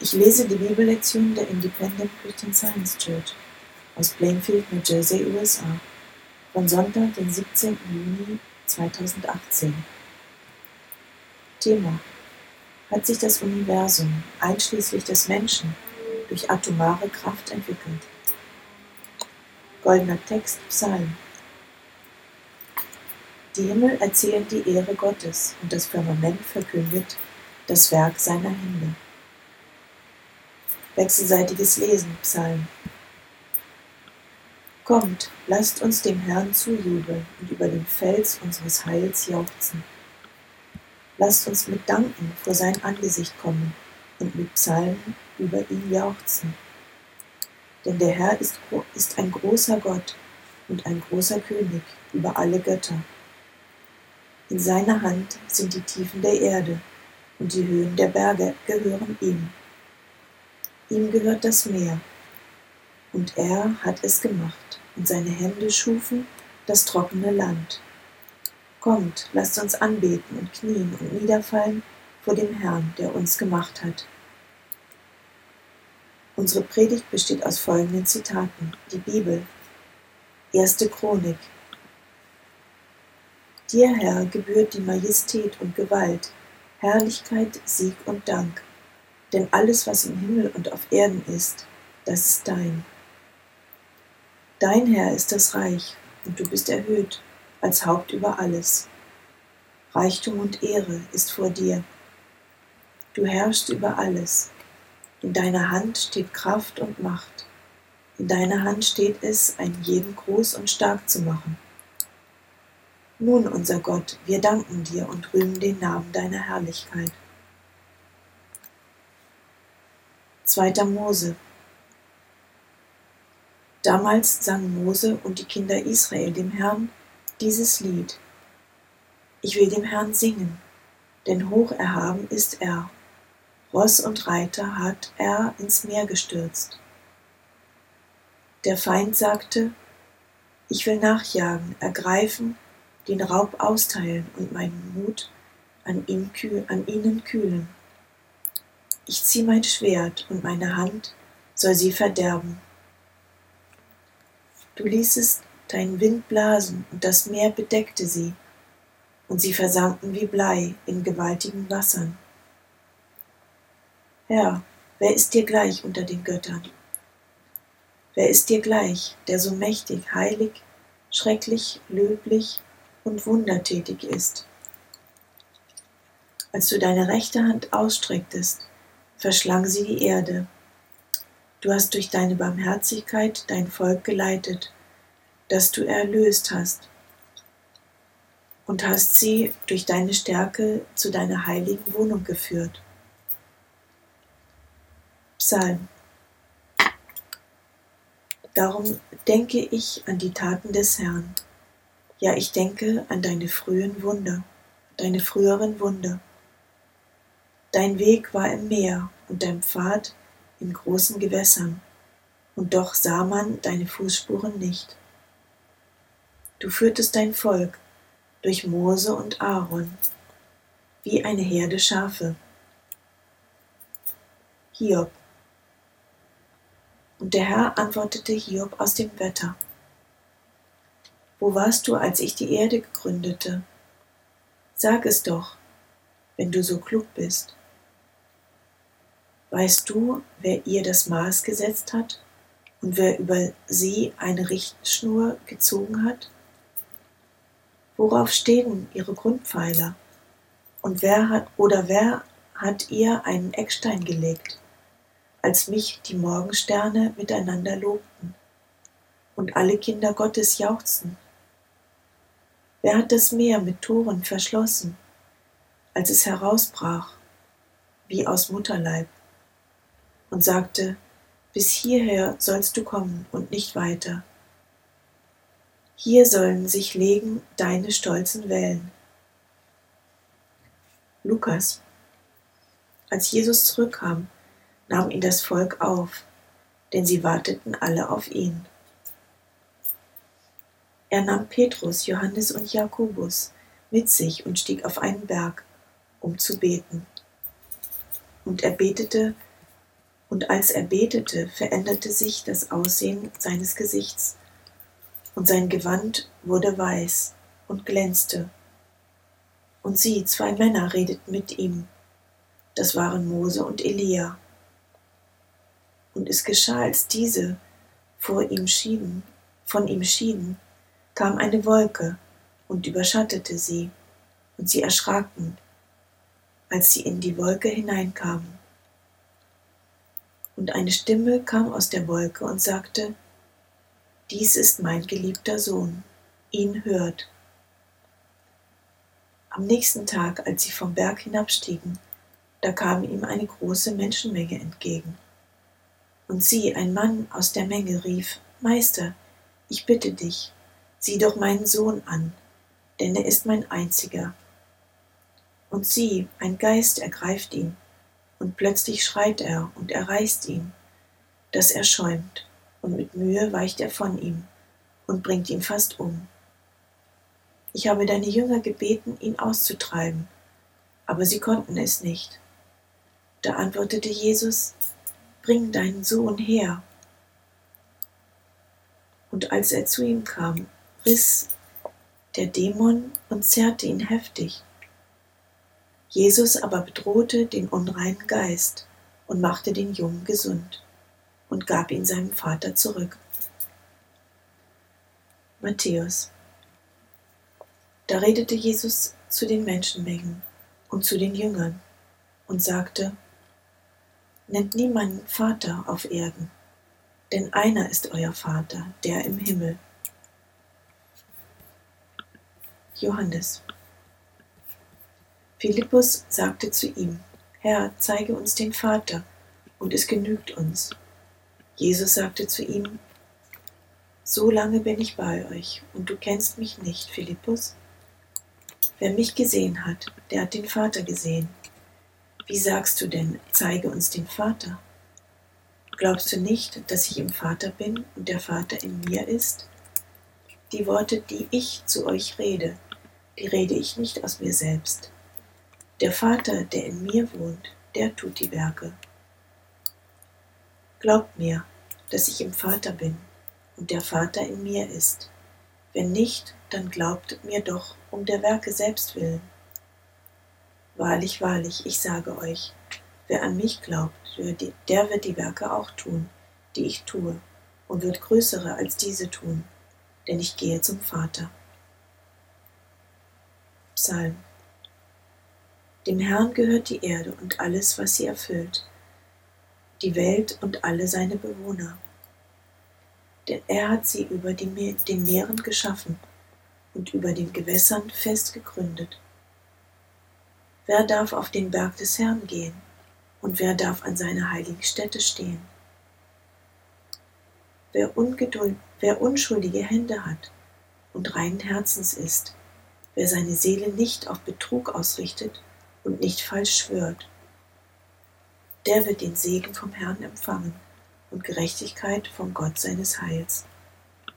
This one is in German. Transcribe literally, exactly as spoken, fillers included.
Ich lese die Bibellektion der Independent Christian Science Church aus Plainfield, New Jersey, U S A, von Sonntag, den siebzehnten Juni zweitausendachtzehn. Thema: Hat sich das Universum, einschließlich des Menschen, durch atomare Kraft entwickelt? Goldener Text, Psalm. Die Himmel erzählen die Ehre Gottes, und das Firmament verkündet das Werk seiner Hände. Wechselseitiges Lesen, Psalm. Kommt, lasst uns dem Herrn zujubeln und über den Fels unseres Heils jauchzen. Lasst uns mit Danken vor sein Angesicht kommen und mit Psalmen über ihn jauchzen. Denn der Herr ist, ist ein großer Gott und ein großer König über alle Götter. In seiner Hand sind die Tiefen der Erde, und die Höhen der Berge gehören ihm. Ihm gehört das Meer, und er hat es gemacht, und seine Hände schufen das trockene Land. Kommt, lasst uns anbeten und knien und niederfallen vor dem Herrn, der uns gemacht hat. Unsere Predigt besteht aus folgenden Zitaten: Die Bibel, erste Chronik. Dir, Herr, gebührt die Majestät und Gewalt, Herrlichkeit, Sieg und Dank. Denn alles, was im Himmel und auf Erden ist, das ist dein. Dein Herr ist das Reich, und du bist erhöht als Haupt über alles. Reichtum und Ehre ist vor dir. Du herrschst über alles. In deiner Hand steht Kraft und Macht. In deiner Hand steht es, einen jeden groß und stark zu machen. Nun, unser Gott, wir danken dir und rühmen den Namen deiner Herrlichkeit. Zweiter Mose. Damals sangen Mose und die Kinder Israel dem Herrn dieses Lied: Ich will dem Herrn singen, denn hoch erhaben ist er. Ross und Reiter hat er ins Meer gestürzt. Der Feind sagte: Ich will nachjagen, ergreifen, den Raub austeilen und meinen Mut an, ihn kühl, an ihnen kühlen. Ich zieh mein Schwert, und meine Hand soll sie verderben. Du ließest deinen Wind blasen, und das Meer bedeckte sie, und sie versanken wie Blei in gewaltigen Wassern. Herr, wer ist dir gleich unter den Göttern? Wer ist dir gleich, der so mächtig, heilig, schrecklich, löblich und wundertätig ist? Als du deine rechte Hand ausstrecktest, verschlang sie die Erde. Du hast durch deine Barmherzigkeit dein Volk geleitet, das du erlöst hast, und hast sie durch deine Stärke zu deiner heiligen Wohnung geführt. Psalm. Darum denke ich an die Taten des Herrn. Ja, ich denke an deine frühen Wunder, deine früheren Wunder. Dein Weg war im Meer und dein Pfad in großen Gewässern, und doch sah man deine Fußspuren nicht. Du führtest dein Volk durch Mose und Aaron, wie eine Herde Schafe. Hiob. Und der Herr antwortete Hiob aus dem Wetter: Wo warst du, als ich die Erde gründete? Sag es doch, wenn du so klug bist. Weißt du, wer ihr das Maß gesetzt hat und wer über sie eine Richtschnur gezogen hat? Worauf stehen ihre Grundpfeiler? Und wer hat oder wer hat ihr einen Eckstein gelegt, als mich die Morgensterne miteinander lobten und alle Kinder Gottes jauchzten? Wer hat das Meer mit Toren verschlossen, als es herausbrach, wie aus Mutterleib, und sagte: Bis hierher sollst du kommen und nicht weiter. Hier sollen sich legen deine stolzen Wellen. Lukas. Als Jesus zurückkam, nahm ihn das Volk auf, denn sie warteten alle auf ihn. Er nahm Petrus, Johannes und Jakobus mit sich und stieg auf einen Berg, um zu beten. Und er betete Und als er betete, veränderte sich das Aussehen seines Gesichts, und sein Gewand wurde weiß und glänzte. Und sieh, zwei Männer redeten mit ihm. Das waren Mose und Elia. Und es geschah, als diese vor ihm schieden, von ihm schieden, kam eine Wolke und überschattete sie, und sie erschraken, als sie in die Wolke hineinkamen. Und eine Stimme kam aus der Wolke und sagte: Dies ist mein geliebter Sohn, ihn hört. Am nächsten Tag, als sie vom Berg hinabstiegen, da kam ihm eine große Menschenmenge entgegen. Und sieh, ein Mann aus der Menge rief: Meister, ich bitte dich, sieh doch meinen Sohn an, denn er ist mein einziger. Und sieh, ein Geist ergreift ihn, und plötzlich schreit er und erreißt ihn, dass er schäumt, und mit Mühe weicht er von ihm und bringt ihn fast um. Ich habe deine Jünger gebeten, ihn auszutreiben, aber sie konnten es nicht. Da antwortete Jesus: Bring deinen Sohn her. Und als er zu ihm kam, riss der Dämon und zerrte ihn heftig. Jesus aber bedrohte den unreinen Geist und machte den Jungen gesund und gab ihn seinem Vater zurück. Matthäus. Da redete Jesus zu den Menschenmengen und zu den Jüngern und sagte: Nennt niemanden Vater auf Erden, denn einer ist euer Vater, der im Himmel. Johannes. Philippus sagte zu ihm: Herr, zeige uns den Vater, und es genügt uns. Jesus sagte zu ihm: So lange bin ich bei euch, und du kennst mich nicht, Philippus? Wer mich gesehen hat, der hat den Vater gesehen. Wie sagst du denn, zeige uns den Vater? Glaubst du nicht, dass ich im Vater bin und der Vater in mir ist? Die Worte, die ich zu euch rede, die rede ich nicht aus mir selbst. Der Vater, der in mir wohnt, der tut die Werke. Glaubt mir, dass ich im Vater bin und der Vater in mir ist. Wenn nicht, dann glaubt mir doch um der Werke selbst willen. Wahrlich, wahrlich, ich sage euch, wer an mich glaubt, der wird die Werke auch tun, die ich tue, und wird größere als diese tun, denn ich gehe zum Vater. Psalm. Dem Herrn gehört die Erde und alles, was sie erfüllt, die Welt und alle seine Bewohner. Denn er hat sie über die Me- den Meeren geschaffen und über den Gewässern fest gegründet. Wer darf auf den Berg des Herrn gehen, und wer darf an seiner heiligen Stätte stehen? Wer, Ungeduld, wer unschuldige Hände hat und reinen Herzens ist, wer seine Seele nicht auf Betrug ausrichtet und nicht falsch schwört, der wird den Segen vom Herrn empfangen und Gerechtigkeit vom Gott seines Heils.